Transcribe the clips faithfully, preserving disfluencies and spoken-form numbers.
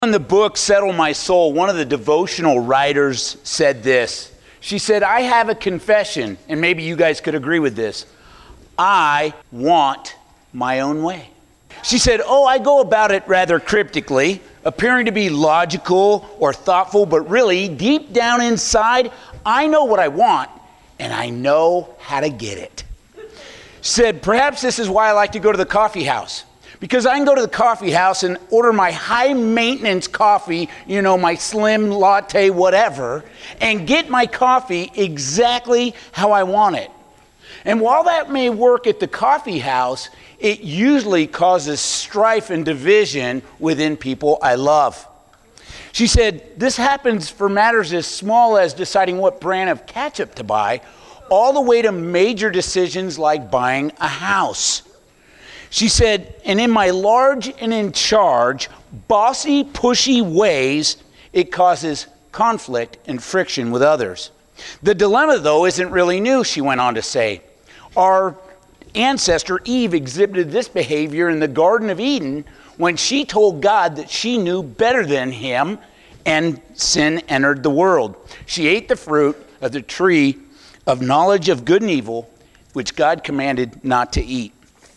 In the book, Settle My Soul, one of the devotional writers said this. She said, I have a confession, and maybe you guys could agree with this. I want my own way. She said, oh, I go about it rather cryptically, appearing to be logical or thoughtful, but really, deep down inside, I know what I want, and I know how to get it. She said, perhaps this is why I like to go to the coffee house. Because I can go to the coffee house and order my high-maintenance coffee, you know, my slim latte, whatever, and get my coffee exactly how I want it. And while that may work at the coffee house, it usually causes strife and division within people I love. She said, this happens for matters as small as deciding what brand of ketchup to buy, all the way to major decisions like buying a house. She said, and in my large and in charge, bossy, pushy ways, it causes conflict and friction with others. The dilemma, though, isn't really new, she went on to say. Our ancestor Eve exhibited this behavior in the Garden of Eden when she told God that she knew better than him, and sin entered the world. She ate the fruit of the tree of knowledge of good and evil, which God commanded not to eat.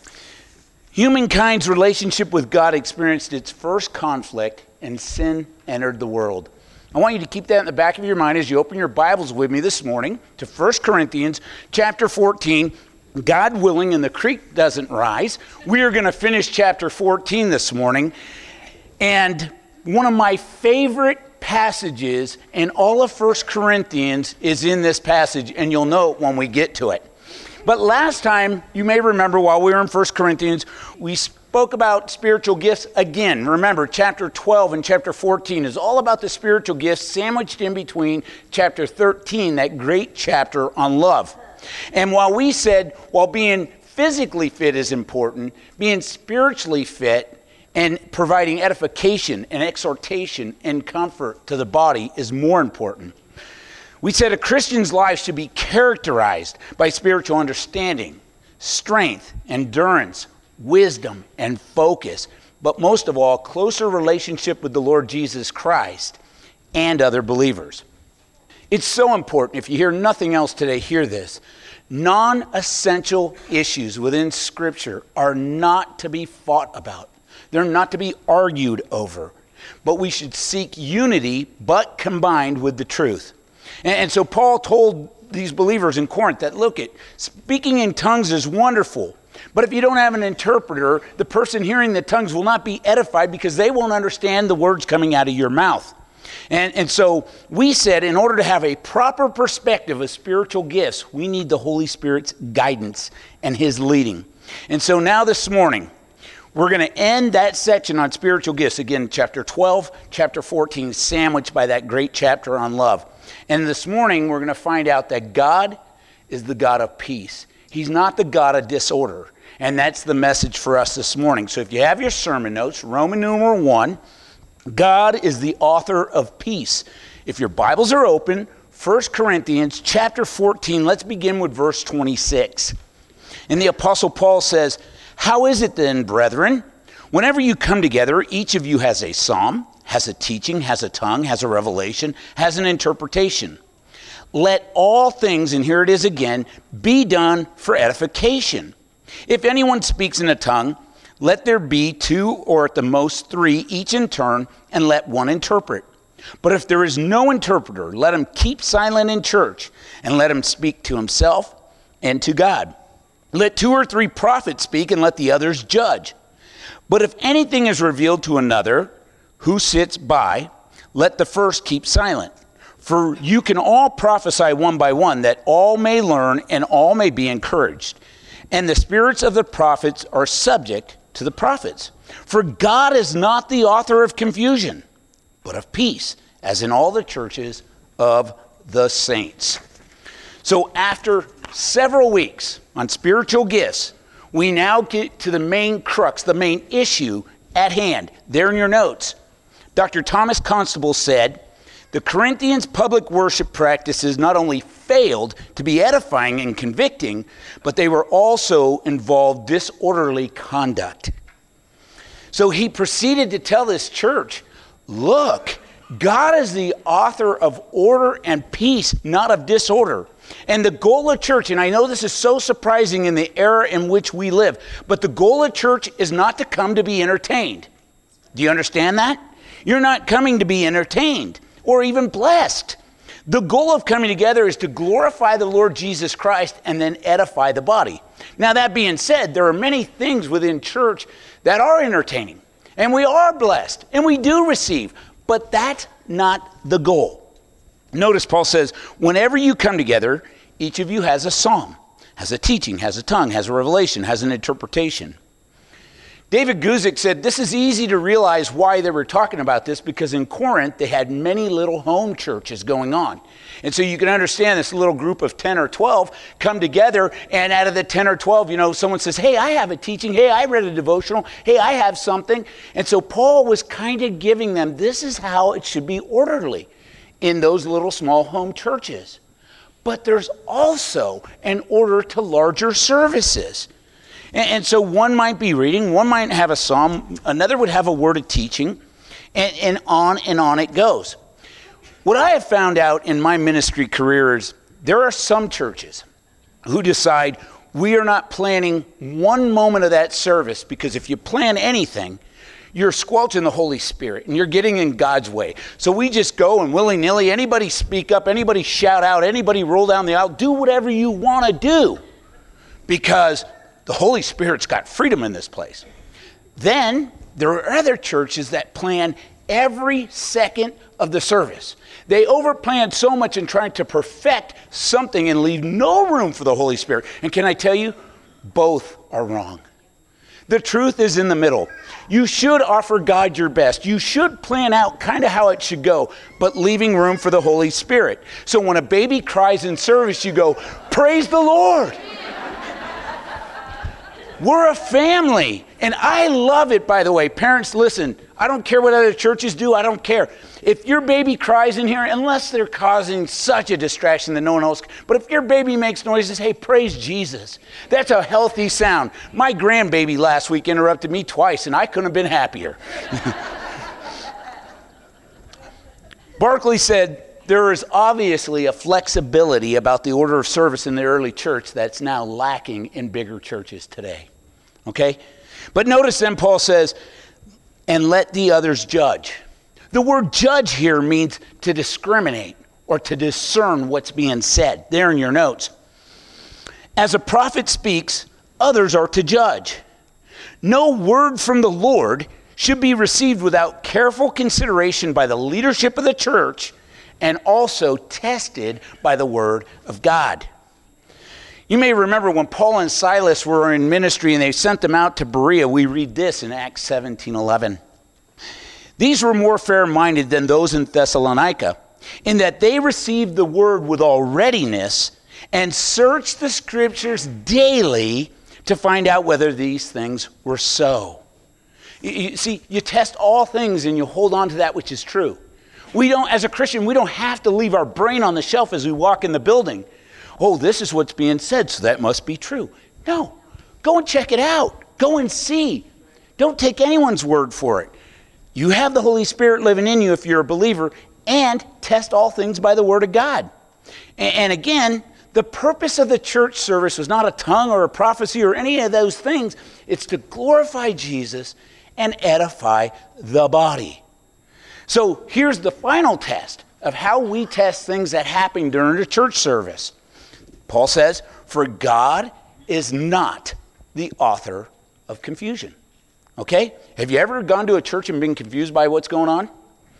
Humankind's relationship with God experienced its first conflict, and sin entered the world. I want you to keep that in the back of your mind as you open your Bibles with me this morning to First Corinthians chapter fourteen. God willing, and the creek doesn't rise, we are going to finish chapter fourteen this morning. And one of my favorite passages in all of First Corinthians is in this passage, and you'll know it when we get to it. But last time, you may remember while we were in First Corinthians, we spoke about spiritual gifts again. Remember, chapter twelve and chapter fourteen is all about the spiritual gifts sandwiched in between chapter thirteen, that great chapter on love. And while we said, while being physically fit is important, being spiritually fit and providing edification and exhortation and comfort to the body is more important. We said a Christian's life should be characterized by spiritual understanding, strength, endurance, wisdom, and focus, but most of all, closer relationship with the Lord Jesus Christ and other believers. It's so important. If you hear nothing else today, hear this. Non-essential issues within Scripture are not to be fought about. They're not to be argued over, but we should seek unity, but combined with the truth. And so Paul told these believers in Corinth that, look, it speaking in tongues is wonderful, but if you don't have an interpreter, the person hearing the tongues will not be edified because they won't understand the words coming out of your mouth. And, and so we said in order to have a proper perspective of spiritual gifts, we need the Holy Spirit's guidance and his leading. And so now this morning, we're going to end that section on spiritual gifts. Again, chapter twelve, chapter fourteen, sandwiched by that great chapter on love. And this morning, we're going to find out that God is the God of peace. He's not the God of disorder. And that's the message for us this morning. So if you have your sermon notes, Roman numeral one, God is the author of peace. If your Bibles are open, First Corinthians chapter fourteen, let's begin with verse twenty-six. And the Apostle Paul says, how is it then, brethren? Whenever you come together, each of you has a psalm, has a teaching, has a tongue, has a revelation, has an interpretation. Let all things, and here it is again, be done for edification. If anyone speaks in a tongue, let there be two or at the most three, each in turn, and let one interpret. But if there is no interpreter, let him keep silent in church, and let him speak to himself and to God. Let two or three prophets speak, and let the others judge. But if anything is revealed to another who sits by, let the first keep silent. For you can all prophesy one by one, that all may learn and all may be encouraged. And the spirits of the prophets are subject to the prophets. For God is not the author of confusion, but of peace, as in all the churches of the saints. So after several weeks on spiritual gifts, we now get to the main crux, the main issue at hand. There in your notes. Doctor Thomas Constable said, the Corinthians' public worship practices not only failed to be edifying and convicting, but they were also involved disorderly conduct. So he proceeded to tell this church, look, God is the author of order and peace, not of disorder. And the goal of church, and I know this is so surprising in the era in which we live, but the goal of church is not to come to be entertained. Do you understand that? You're not coming to be entertained or even blessed. The goal of coming together is to glorify the Lord Jesus Christ and then edify the body. Now, that being said, there are many things within church that are entertaining, and we are blessed, and we do receive, but that's not the goal. Notice Paul says, whenever you come together, each of you has a psalm, has a teaching, has a tongue, has a revelation, has an interpretation. David Guzik said this is easy to realize why they were talking about this, because in Corinth they had many little home churches going on. And so you can understand this little group of ten or twelve come together, and out of the ten or twelve, you know, someone says, hey, I have a teaching. Hey, I read a devotional. Hey, I have something. And so Paul was kind of giving them, this is how it should be orderly in those little small home churches. But there's also an order to larger services. And, and so one might be reading, one might have a psalm, another would have a word of teaching, and, and on and on it goes. What I have found out in my ministry career is there are some churches who decide we are not planning one moment of that service, because if you plan anything, you're squelching the Holy Spirit and you're getting in God's way. So we just go and willy-nilly, anybody speak up, anybody shout out, anybody roll down the aisle, do whatever you want to do, because the Holy Spirit's got freedom in this place. Then there are other churches that plan every second of the service. They overplan so much in trying to perfect something and leave no room for the Holy Spirit. And can I tell you, both are wrong. The truth is in the middle. You should offer God your best. You should plan out kind of how it should go, but leaving room for the Holy Spirit. So when a baby cries in service, you go, praise the Lord. We're a family. And I love it, by the way. Parents, listen, I don't care what other churches do. I don't care. If your baby cries in here, unless they're causing such a distraction that no one else, but if your baby makes noises, hey, praise Jesus. That's a healthy sound. My grandbaby last week interrupted me twice, and I couldn't have been happier. Barclay said, there is obviously a flexibility about the order of service in the early church that's now lacking in bigger churches today. Okay? But notice then Paul says, and let the others judge. The word judge here means to discriminate or to discern what's being said. There in your notes. As a prophet speaks, others are to judge. No word from the Lord should be received without careful consideration by the leadership of the church, and also tested by the word of God. You may remember when Paul and Silas were in ministry and they sent them out to Berea. We read this in Acts seventeen eleven. These were more fair-minded than those in Thessalonica, in that they received the word with all readiness and searched the scriptures daily to find out whether these things were so. You, you see, you test all things and you hold on to that which is true. We don't, as a Christian, we don't have to leave our brain on the shelf as we walk in the building. Oh, this is what's being said, so that must be true. No, go and check it out. Go and see. Don't take anyone's word for it. You have the Holy Spirit living in you if you're a believer, and test all things by the word of God. And, and again, the purpose of the church service was not a tongue or a prophecy or any of those things. It's to glorify Jesus and edify the body. So here's the final test of how we test things that happen during the church service. Paul says, for God is not the author of confusion. Okay? Have you ever gone to a church and been confused by what's going on?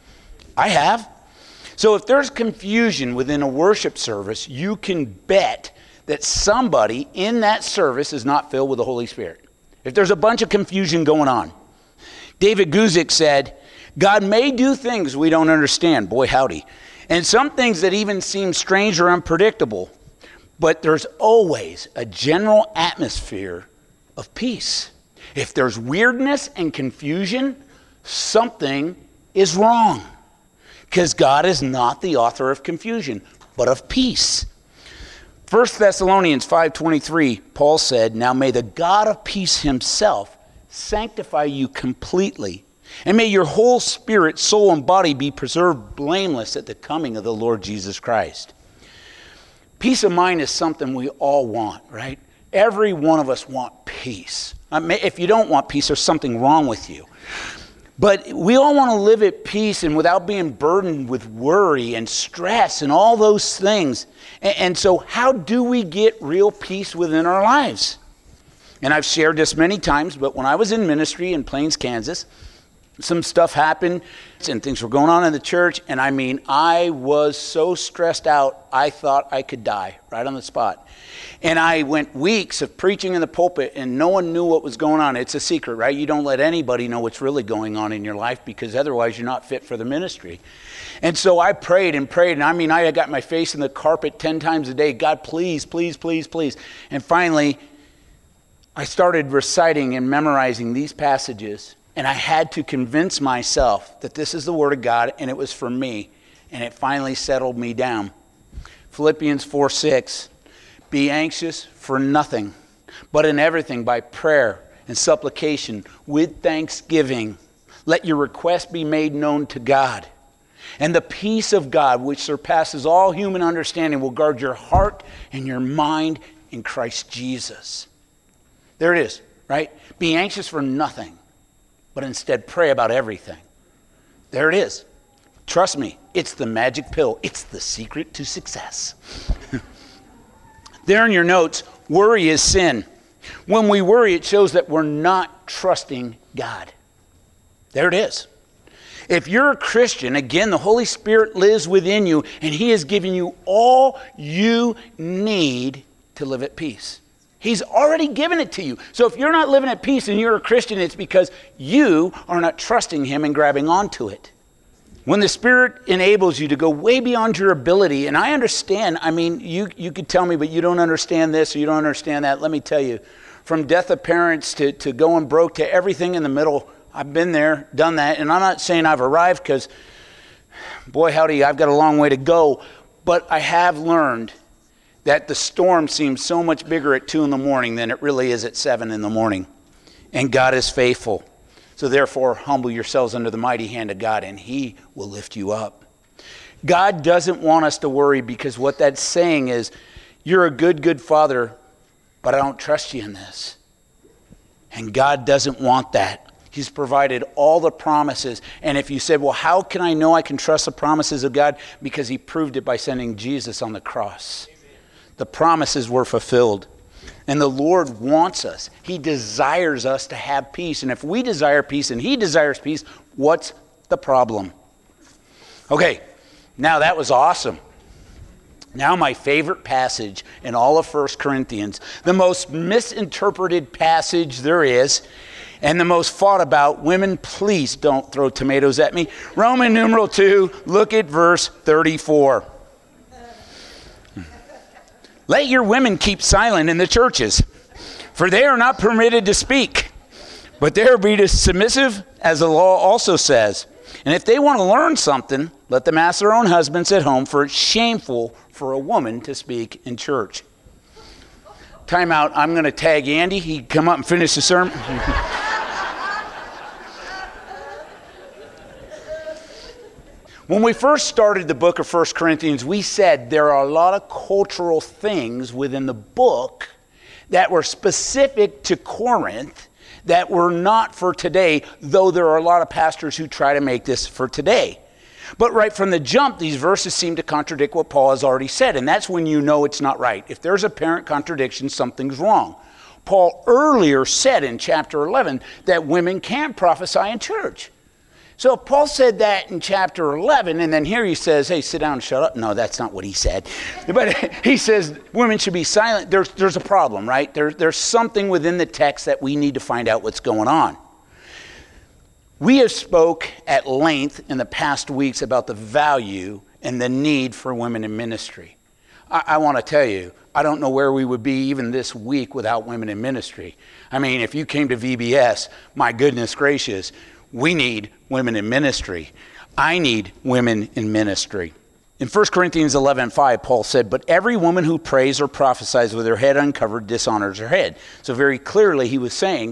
I have. So if there's confusion within a worship service, you can bet that somebody in that service is not filled with the Holy Spirit. If there's a bunch of confusion going on. David Guzik said, God may do things we don't understand, boy howdy, and some things that even seem strange or unpredictable, but there's always a general atmosphere of peace. If there's weirdness and confusion, something is wrong, because God is not the author of confusion, but of peace. First Thessalonians five twenty-three, Paul said, now may the God of peace himself sanctify you completely, And may your whole spirit, soul, and body be preserved blameless at the coming of the Lord Jesus Christ. Peace of mind is something we all want, right? Every one of us want peace. I mean, if you don't want peace, there's something wrong with you. But we all want to live at peace and without being burdened with worry and stress and all those things. And, and so how do we get real peace within our lives? And I've shared this many times, but when I was in ministry in Plains, Kansas, some stuff happened and things were going on in the church. And I mean, I was so stressed out, I thought I could die right on the spot. And I went weeks of preaching in the pulpit and no one knew what was going on. It's a secret, right? You don't let anybody know what's really going on in your life because otherwise you're not fit for the ministry. And so I prayed and prayed. And I mean, I got my face in the carpet ten times a day. God, please, please, please, please. And finally, I started reciting and memorizing these passages. And I had to convince myself that this is the Word of God and it was for me. And it finally settled me down. Philippians four six, be anxious for nothing, but in everything by prayer and supplication with thanksgiving. Let your request be made known to God. And the peace of God, which surpasses all human understanding, will guard your heart and your mind in Christ Jesus. There it is, right? Be anxious for nothing, but instead pray about everything. There it is. Trust me, it's the magic pill. It's the secret to success. There in your notes, worry is sin. When we worry, it shows that we're not trusting God. There it is. If you're a Christian, again, the Holy Spirit lives within you, and He has given you all you need to live at peace. He's already given it to you. So if you're not living at peace and you're a Christian, it's because you are not trusting Him and grabbing onto it. When the Spirit enables you to go way beyond your ability, and I understand, I mean, you, you could tell me, but you don't understand this or you don't understand that. Let me tell you, from death of parents to, to going broke to everything in the middle, I've been there, done that. And I'm not saying I've arrived because, boy, howdy, I've got a long way to go. But I have learned that the storm seems so much bigger at two in the morning than it really is at seven in the morning. And God is faithful. So therefore, humble yourselves under the mighty hand of God, and He will lift you up. God doesn't want us to worry, because what that's saying is, you're a good, good father, but I don't trust you in this. And God doesn't want that. He's provided all the promises. And if you said, well, how can I know I can trust the promises of God? Because He proved it by sending Jesus on the cross. The promises were fulfilled. And the Lord wants us. He desires us to have peace. And if we desire peace and He desires peace, what's the problem? Okay, now that was awesome. Now my favorite passage in all of First Corinthians, the most misinterpreted passage there is, and the most fought about. Women, please don't throw tomatoes at me. Roman numeral two, look at verse thirty-four. Let your women keep silent in the churches, for they are not permitted to speak, but they are be submissive, as the law also says. And if they want to learn something, let them ask their own husbands at home, for it's shameful for a woman to speak in church. Time out. I'm going to tag Andy. He can come up and finish the sermon. When we first started the book of First Corinthians, we said there are a lot of cultural things within the book that were specific to Corinth that were not for today, though there are a lot of pastors who try to make this for today. But right from the jump, these verses seem to contradict what Paul has already said, and that's when you know it's not right. If there's apparent contradiction, something's wrong. Paul earlier said in chapter eleven that women can't prophesy in church. So if Paul said that in chapter eleven, and then here he says, hey, sit down and shut up. No, that's not what he said. But he says women should be silent. There's, there's a problem, right? There, there's something within the text that we need to find out what's going on. We have spoke at length in the past weeks about the value and the need for women in ministry. I, I want to tell you, I don't know where we would be even this week without women in ministry. I mean, if you came to V B S, my goodness gracious, we need women in ministry. I need women in ministry. In First Corinthians eleven five, Paul said, but every woman who prays or prophesies with her head uncovered dishonors her head. So very clearly he was saying,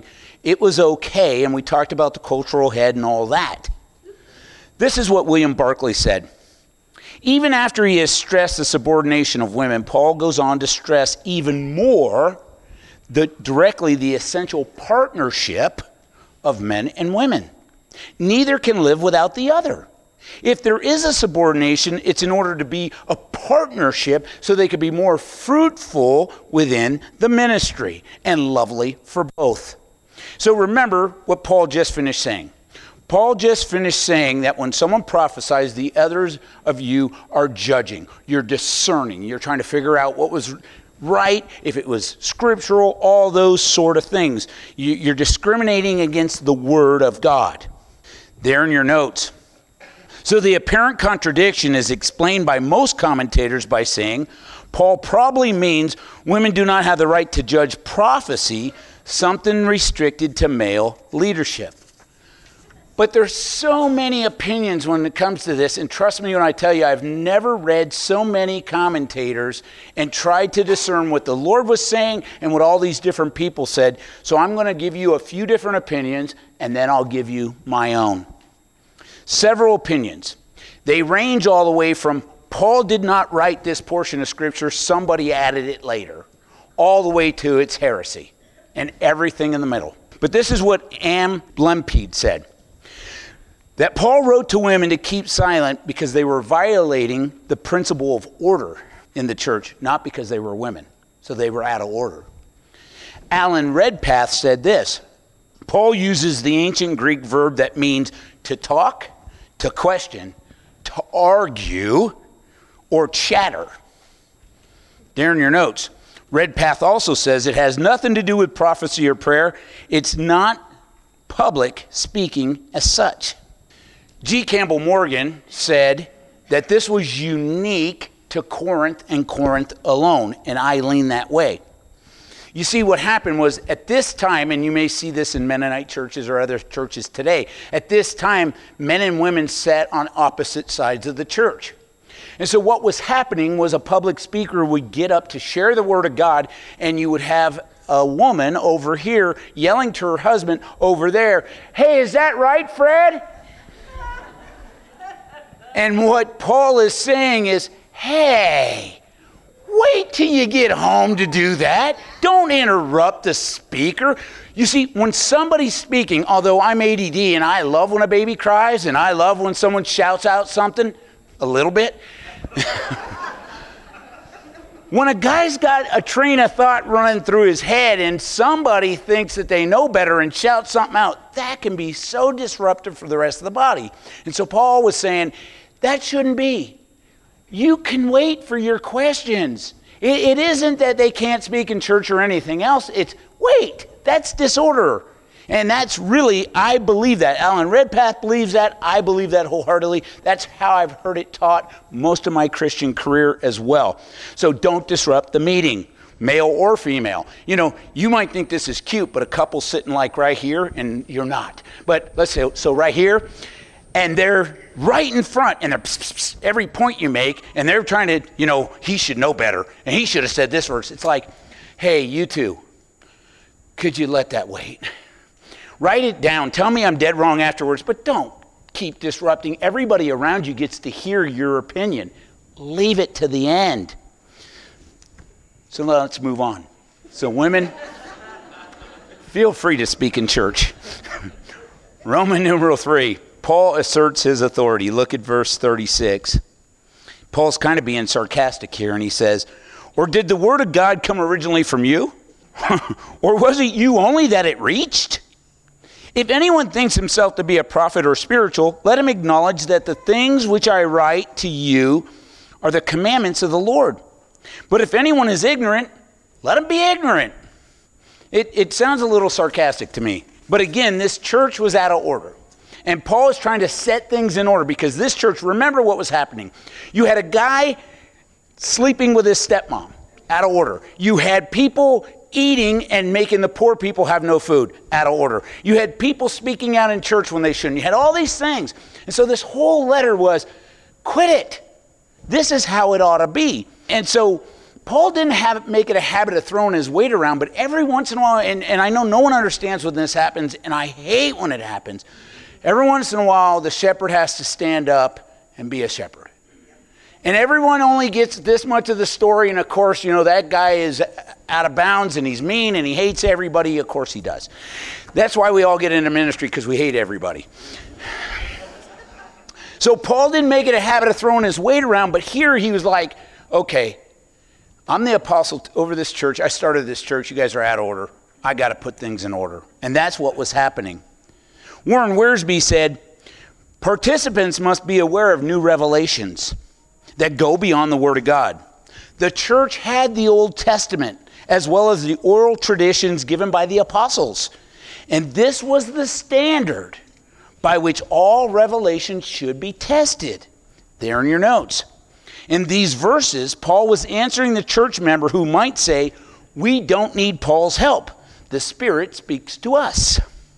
It was okay, and we talked about the cultural head and all that. This is what William Barclay said. Even after he has stressed the subordination of women, Paul goes on to stress even more the, directly the essential partnership of men and women. Neither can live without the other. If there is a subordination, it's in order to be a partnership so they could be more fruitful within the ministry and lovely for both. So remember what Paul just finished saying. Paul just finished saying that when someone prophesies, the others of you are judging. You're discerning. You're trying to figure out what was right, if it was scriptural, all those sort of things. You're discriminating against the word of God. There in your notes. So the apparent contradiction is explained by most commentators by saying, Paul probably means women do not have the right to judge prophecy, something restricted to male leadership. But there's so many opinions when it comes to this, and trust me when I tell you, I've never read so many commentators and tried to discern what the Lord was saying and what all these different people said. So I'm going to give you a few different opinions, and then I'll give you my own. Several opinions. They range all the way from Paul did not write this portion of Scripture, somebody added it later, all the way to it's heresy and everything in the middle. But this is what Anne Lempede said. That Paul wrote to women to keep silent because they were violating the principle of order in the church, not because they were women. So they were out of order. Alan Redpath said this. Paul uses the ancient Greek verb that means to talk, to question, to argue, or chatter. There in your notes. Redpath also says it has nothing to do with prophecy or prayer. It's not public speaking as such. G. Campbell Morgan said that this was unique to Corinth and Corinth alone, and I lean that way. You see, what happened was at this time, and you may see this in Mennonite churches or other churches today, at this time, men and women sat on opposite sides of the church. And so what was happening was a public speaker would get up to share the word of God, and you would have a woman over here yelling to her husband over there, "Hey, is that right, Fred?" And what Paul is saying is, hey, wait till you get home to do that. Don't interrupt the speaker. You see, when somebody's speaking, although I'm A D D and I love when a baby cries and I love when someone shouts out something, a little bit. When a guy's got a train of thought running through his head and somebody thinks that they know better and shouts something out, that can be so disruptive for the rest of the body. And so Paul was saying, that shouldn't be. You can wait for your questions. It, it isn't that they can't speak in church or anything else. It's, wait, that's disorder. And that's really, I believe that. Alan Redpath believes that. I believe that wholeheartedly. That's how I've heard it taught most of my Christian career as well. So don't disrupt the meeting, male or female. You know, you might think this is cute, but a couple sitting like right here, and you're not. But let's say, so right here, and they're right in front, and they're pss, pss, pss, every point you make, and they're trying to, you know, he should know better, and he should have said this verse. It's like, hey, you two, could you let that wait? Write it down. Tell me I'm dead wrong afterwards, but don't keep disrupting. Everybody around you gets to hear your opinion. Leave it to the end. So let's move on. So women, feel free to speak in church. Roman numeral three. Paul asserts his authority. Look at verse thirty-six. Paul's kind of being sarcastic here, and he says, or did the word of God come originally from you? Or was it you only that it reached? If anyone thinks himself to be a prophet or spiritual, let him acknowledge that the things which I write to you are the commandments of the Lord. But if anyone is ignorant, let him be ignorant. It, it sounds a little sarcastic to me. But again, this church was out of order. And Paul is trying to set things in order because this church, remember what was happening. You had a guy sleeping with his stepmom, out of order. You had people eating and making the poor people have no food, out of order. You had people speaking out in church when they shouldn't. You had all these things. And so this whole letter was, quit it. This is how it ought to be. And so Paul didn't have make it a habit of throwing his weight around, but every once in a while, and, and I know no one understands when this happens, and I hate when it happens. Every once in a while, the shepherd has to stand up and be a shepherd. And everyone only gets this much of the story, and of course, you know, that guy is out of bounds, and he's mean, and he hates everybody. Of course he does. That's why we all get into ministry, because we hate everybody. So Paul didn't make it a habit of throwing his weight around, but here he was like, okay, I'm the apostle over this church. I started this church. You guys are out of order. I got to put things in order. And that's what was happening. Warren Wiersbe said, participants must be aware of new revelations that go beyond the Word of God. The church had the Old Testament as well as the oral traditions given by the apostles. And this was the standard by which all revelations should be tested. There in your notes. In these verses, Paul was answering the church member who might say, we don't need Paul's help. The Spirit speaks to us.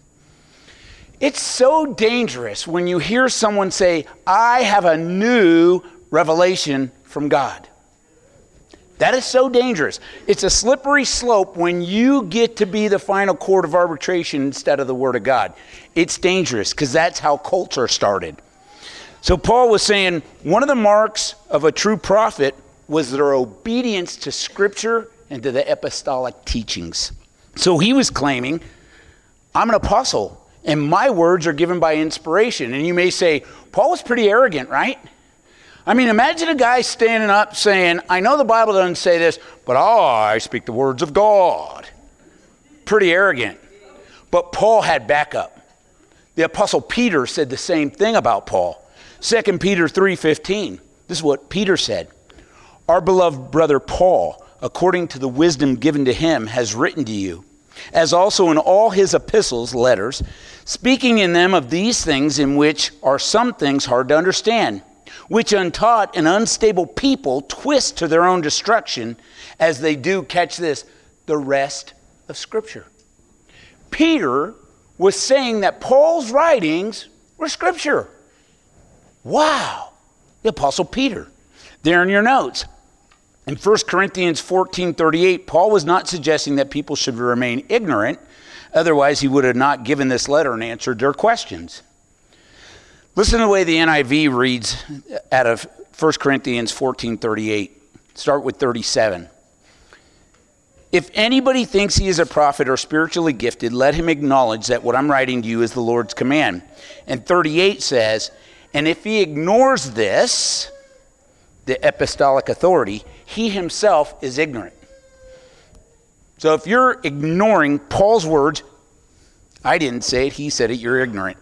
It's so dangerous when you hear someone say, I have a new revelation from God. That is so dangerous. It's a slippery slope when you get to be the final court of arbitration instead of the Word of God. It's dangerous because that's how culture started. So Paul was saying one of the marks of a true prophet was their obedience to Scripture and to the apostolic teachings. So he was claiming, I'm an apostle, and my words are given by inspiration. And you may say, Paul was pretty arrogant, right? I mean, imagine a guy standing up saying, I know the Bible doesn't say this, but oh, I speak the words of God. Pretty arrogant. But Paul had backup. The Apostle Peter said the same thing about Paul. Second Peter three fifteen. This is what Peter said. Our beloved brother Paul, according to the wisdom given to him, has written to you, as also in all his epistles, letters, speaking in them of these things in which are some things hard to understand, which untaught and unstable people twist to their own destruction as they do, catch this, the rest of Scripture. Peter was saying that Paul's writings were Scripture. Wow. The Apostle Peter. There in your notes. In First Corinthians fourteen thirty-eight, Paul was not suggesting that people should remain ignorant. Otherwise, he would have not given this letter and answered their questions. Listen to the way the N I V reads out of First Corinthians fourteen thirty-eight. Start with thirty-seven. If anybody thinks he is a prophet or spiritually gifted, let him acknowledge that what I'm writing to you is the Lord's command. And thirty-eight says, and if he ignores this, the apostolic authority, he himself is ignorant. So if you're ignoring Paul's words, I didn't say it, he said it, you're ignorant.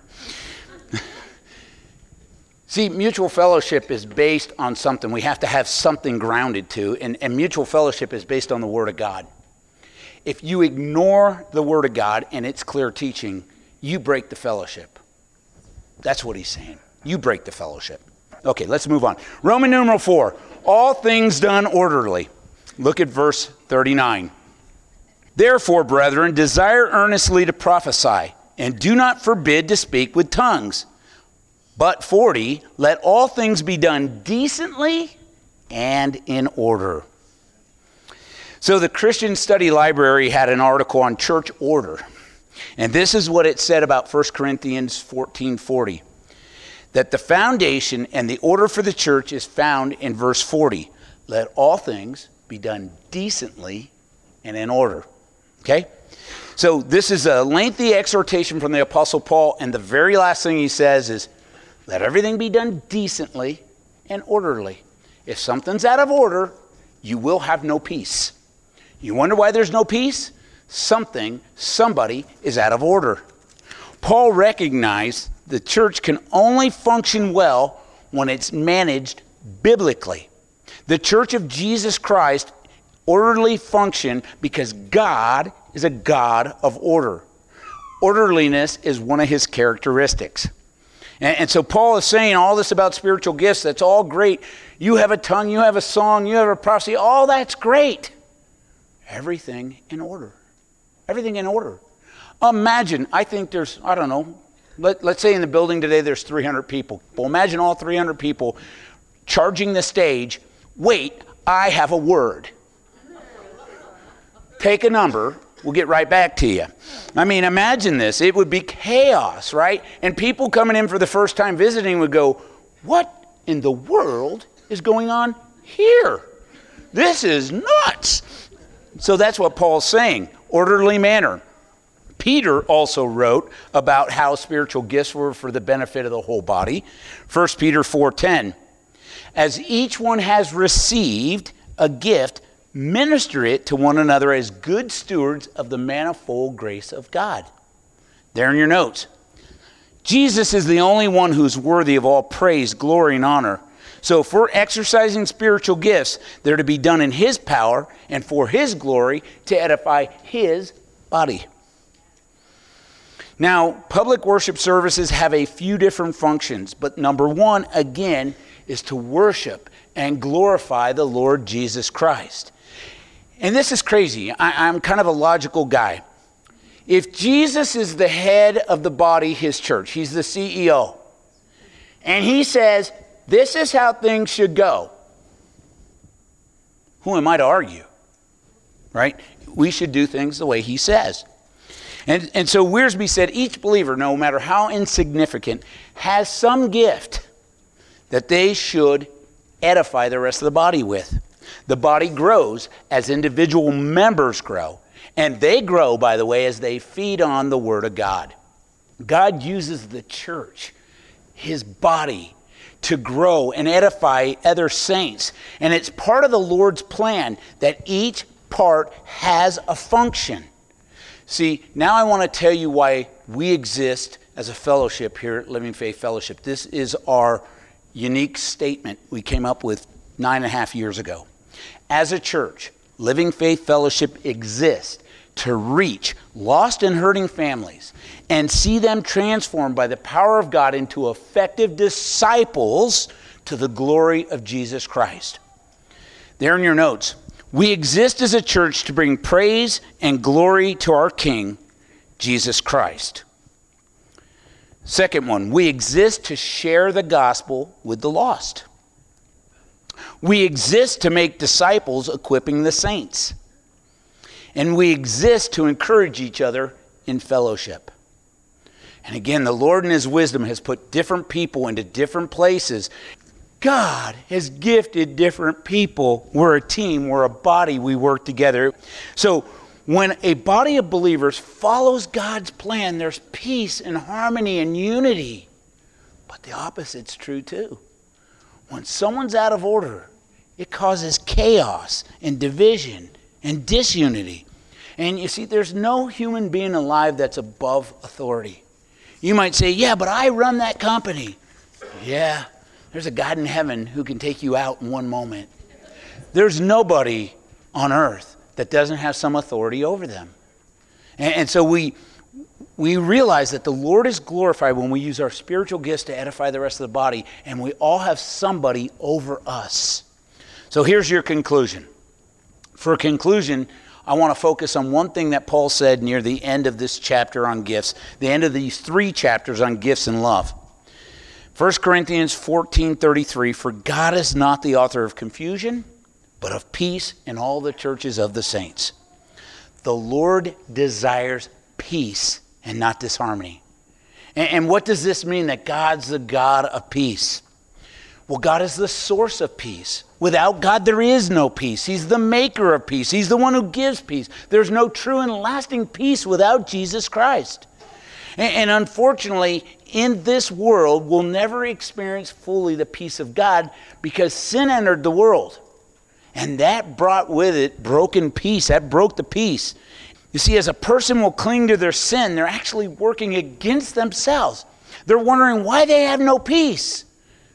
See, mutual fellowship is based on something. We have to have something grounded to, and, and mutual fellowship is based on the Word of God. If you ignore the Word of God and its clear teaching, you break the fellowship. That's what he's saying. You break the fellowship. Okay, let's move on. Roman numeral four, all things done orderly. Look at verse thirty-nine. Therefore, brethren, desire earnestly to prophesy, and do not forbid to speak with tongues. But forty, let all things be done decently and in order. So the Christian Study Library had an article on church order. And this is what it said about First Corinthians fourteen forty. That the foundation and the order for the church is found in verse forty. Let all things be done decently and in order. Okay? So this is a lengthy exhortation from the Apostle Paul, and the very last thing he says is, let everything be done decently and orderly. If something's out of order, you will have no peace. You wonder why there's no peace? Something, somebody is out of order. Paul recognized the church can only function well when it's managed biblically. The church of Jesus Christ orderly function because God is a God of order. Orderliness is one of his characteristics. And, and so Paul is saying all this about spiritual gifts, that's all great. You have a tongue, you have a song, you have a prophecy, all that's great. Everything in order. Everything in order. Imagine, I think there's, I don't know, let, let's say in the building today there's three hundred people. Well, imagine all three hundred people charging the stage. Wait, I have a word. take a number, we'll get right back to you. I mean, imagine this. It would be chaos, right? And people coming in for the first time visiting would go, what in the world is going on here? This is nuts. So that's what Paul's saying, orderly manner. Peter also wrote about how spiritual gifts were for the benefit of the whole body. First Peter four ten, as each one has received a gift, minister it to one another as good stewards of the manifold grace of God. There in your notes. Jesus is the only one who's worthy of all praise, glory, and honor. So if we're exercising spiritual gifts, they're to be done in his power and for his glory to edify his body. Now, public worship services have a few different functions, but number one, again, is to worship and glorify the Lord Jesus Christ. And this is crazy. I, I'm kind of a logical guy. If Jesus is the head of the body, his church, he's the C E O, and he says, this is how things should go, who am I to argue, right? We should do things the way he says. And, and so Wiersbe said, each believer, no matter how insignificant, has some gift that they should edify the rest of the body with. The body grows as individual members grow. And they grow, by the way, as they feed on the Word of God. God uses the church, his body, to grow and edify other saints. And it's part of the Lord's plan that each part has a function. See, now I want to tell you why we exist as a fellowship here at Living Faith Fellowship. This is our unique statement we came up with nine and a half years ago. As a church, Living Faith Fellowship exists to reach lost and hurting families and see them transformed by the power of God into effective disciples to the glory of Jesus Christ. There in your notes, we exist as a church to bring praise and glory to our King, Jesus Christ. Second one, we exist to share the gospel with the lost. We exist to make disciples, equipping the saints. And we exist to encourage each other in fellowship. And again, the Lord in his wisdom has put different people into different places. God has gifted different people. We're a team, we're a body, we work together. So when a body of believers follows God's plan, there's peace and harmony and unity. But the opposite's true too. When someone's out of order, it causes chaos and division and disunity. And you see, there's no human being alive that's above authority. You might say, yeah, but I run that company. Yeah, there's a God in heaven who can take you out in one moment. There's nobody on earth that doesn't have some authority over them. And, and so we we realize that the Lord is glorified when we use our spiritual gifts to edify the rest of the body, and we all have somebody over us. So here's your conclusion. For a conclusion, I want to focus on one thing that Paul said near the end of this chapter on gifts, the end of these three chapters on gifts and love. First Corinthians fourteen thirty-three, for God is not the author of confusion, but of peace in all the churches of the saints. The Lord desires peace and not disharmony. And, and what does this mean, that God's the God of peace? Well, God is the source of peace. Without God, there is no peace. He's the maker of peace. He's the one who gives peace. There's no true and lasting peace without Jesus Christ. And, and unfortunately, in this world, we'll never experience fully the peace of God because sin entered the world. And that brought with it broken peace. That broke the peace. You see, as a person will cling to their sin, they're actually working against themselves. They're wondering why they have no peace.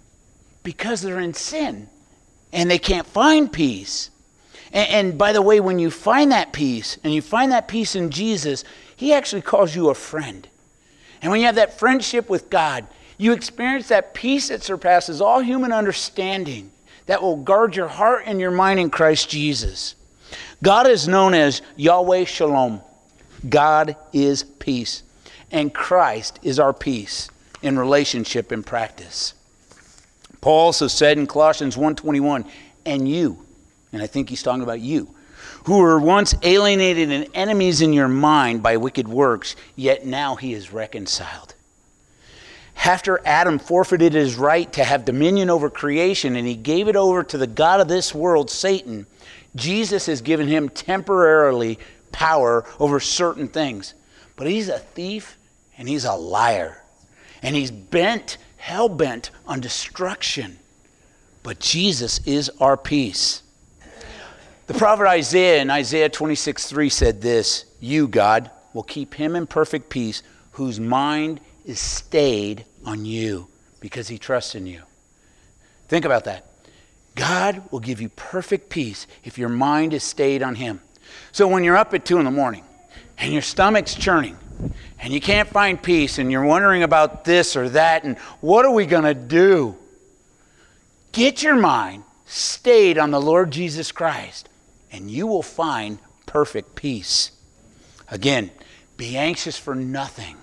Because they're in sin and they can't find peace. And, and by the way, when you find that peace and you find that peace in Jesus, he actually calls you a friend. And when you have that friendship with God, you experience that peace that surpasses all human understanding, that will guard your heart and your mind in Christ Jesus. God is known as Yahweh Shalom. God is peace. And Christ is our peace in relationship and practice. Paul also said in Colossians one twenty-one, and you, and I think he's talking about you, who were once alienated and enemies in your mind by wicked works, yet now he is reconciled. After Adam forfeited his right to have dominion over creation and he gave it over to the god of this world, Satan, Jesus has given him temporarily power over certain things. But he's a thief and he's a liar. And he's bent, hell-bent on destruction. But Jesus is our peace. The prophet Isaiah in Isaiah twenty-six three said this, "You, God, will keep him in perfect peace whose mind is stayed on you because he trusts in you." Think about that. God will give you perfect peace if your mind is stayed on him. So when you're up at two in the morning and your stomach's churning and you can't find peace and you're wondering about this or that and what are we going to do? Get your mind stayed on the Lord Jesus Christ and you will find perfect peace. Again, be anxious for nothing,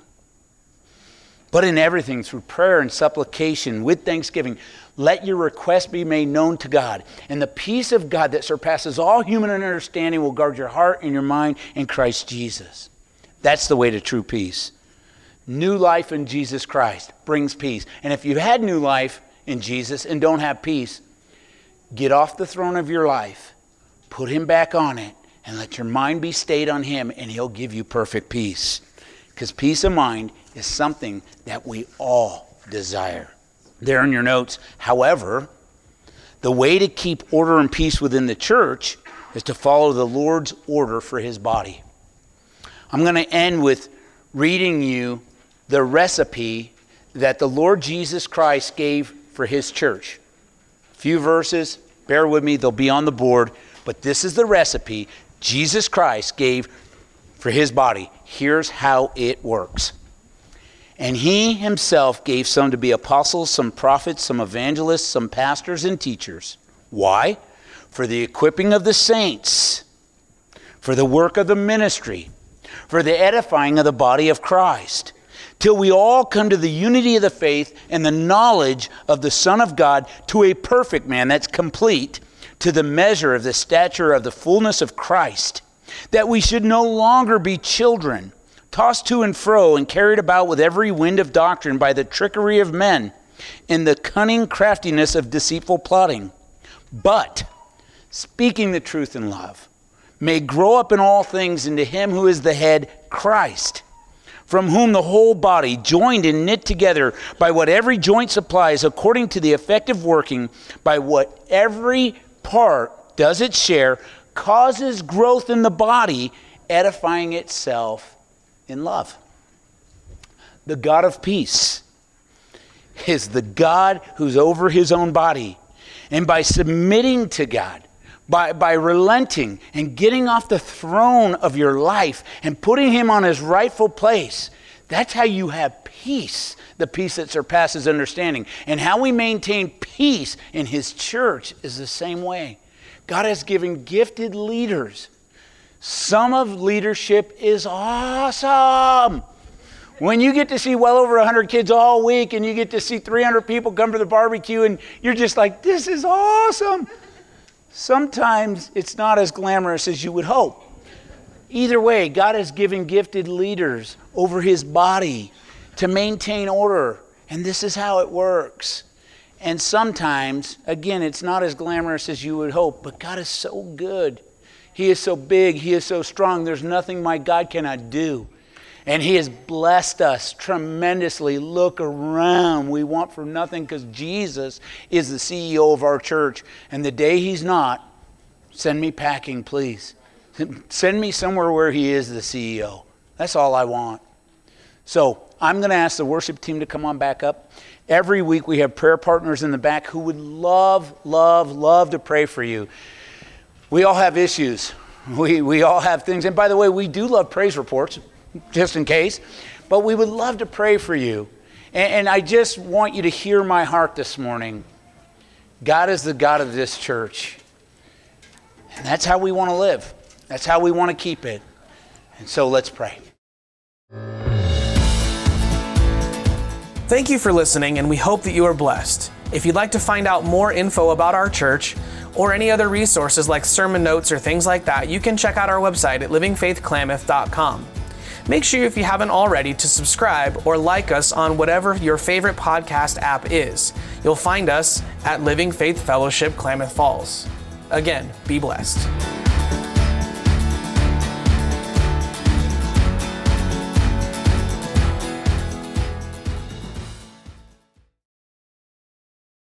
but in everything through prayer and supplication with thanksgiving, let your request be made known to God. And the peace of God that surpasses all human understanding will guard your heart and your mind in Christ Jesus. That's the way to true peace. New life in Jesus Christ brings peace. And if you've had new life in Jesus and don't have peace, get off the throne of your life, put him back on it, and let your mind be stayed on him, and he'll give you perfect peace. Because peace of mind is something that we all desire. There in your notes, however, the way to keep order and peace within the church is to follow the Lord's order for his body. I'm going to end with reading you the recipe that the Lord Jesus Christ gave for his church. A few verses, bear with me, they'll be on the board, but this is the recipe Jesus Christ gave for his body. Here's how it works. And he himself gave some to be apostles, some prophets, some evangelists, some pastors and teachers. Why? For the equipping of the saints, for the work of the ministry, for the edifying of the body of Christ, till we all come to the unity of the faith and the knowledge of the Son of God, to a perfect man, that's complete, to the measure of the stature of the fullness of Christ, that we should no longer be children, tossed to and fro and carried about with every wind of doctrine by the trickery of men, in the cunning craftiness of deceitful plotting. But, speaking the truth in love, may grow up in all things into him who is the head, Christ, from whom the whole body, joined and knit together by what every joint supplies, according to the effective working, by what every part does its share, causes growth in the body, edifying itself in love. The God of peace is the God who's over his own body. And by submitting to God, by, by relenting and getting off the throne of your life and putting him on his rightful place, that's how you have peace, the peace that surpasses understanding. And how we maintain peace in his church is the same way. God has given gifted leaders. Some of leadership is awesome. When you get to see well over one hundred kids all week and you get to see three hundred people come to the barbecue and you're just like, this is awesome. Sometimes it's not as glamorous as you would hope. Either way, God has given gifted leaders over his body to maintain order. And this is how it works. And sometimes, again, it's not as glamorous as you would hope, but God is so good. He is so big. He is so strong. There's nothing my God cannot do. And he has blessed us tremendously. Look around. We want for nothing because Jesus is the C E O of our church. And the day he's not, send me packing, please. Send me somewhere where he is the C E O. That's all I want. So I'm going to ask the worship team to come on back up. Every week we have prayer partners in the back who would love, love, love to pray for you. We all have issues. We, we all have things. And by the way, we do love praise reports, just in case. But we would love to pray for you. And, and I just want you to hear my heart this morning. God is the God of this church. And that's how we want to live. That's how we want to keep it. And so let's pray. Thank you for listening, and we hope that you are blessed. If you'd like to find out more info about our church or any other resources like sermon notes or things like that, you can check out our website at living faith klamath dot com. Make sure, if you haven't already, to subscribe or like us on whatever your favorite podcast app is. You'll find us at Living Faith Fellowship Klamath Falls. Again, be blessed.